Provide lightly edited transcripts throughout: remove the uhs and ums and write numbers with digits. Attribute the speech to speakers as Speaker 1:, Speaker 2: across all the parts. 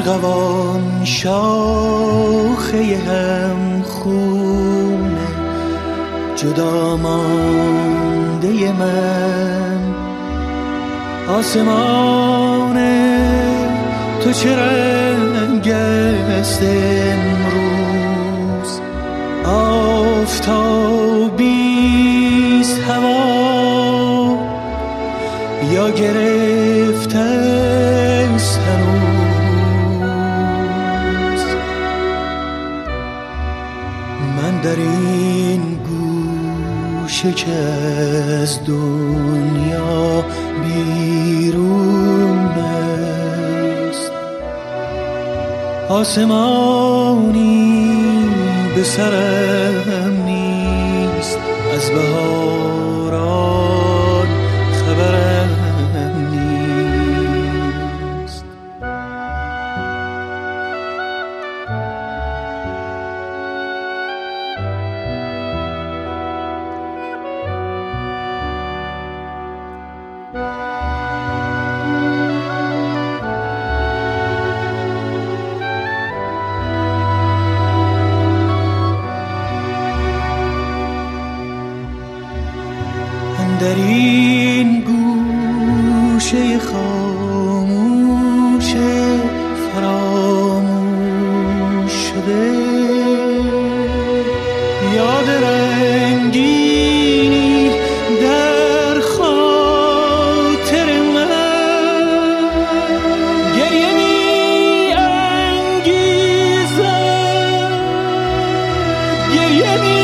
Speaker 1: ارغوان شاخه هم خونه جدا مانده من، آسمان تو چه رنگ است امروز؟ آفتابیست هوا یا گرفته است هنوز؟ من در این گوشه که از دنیا بیرون است، آسمانی به سرم نیست، از بهاران خبرم نیست. در این گوشه خاموش فراموش شده یاد رنگینی در خاطر من گریه می انگیزد، گریه می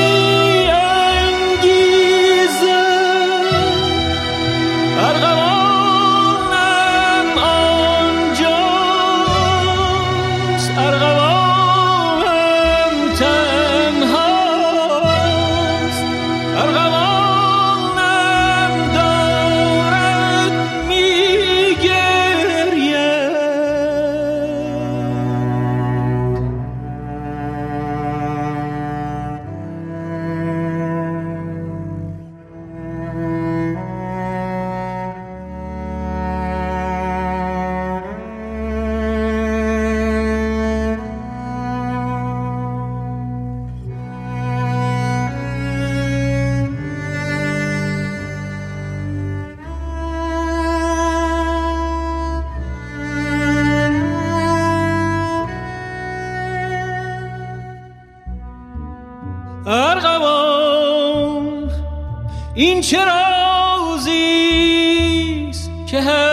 Speaker 1: ارغوانم آنجاست، ارغوانم تنهاست، ارغوانم دارد میگرید. ارغوان این چه رازیست که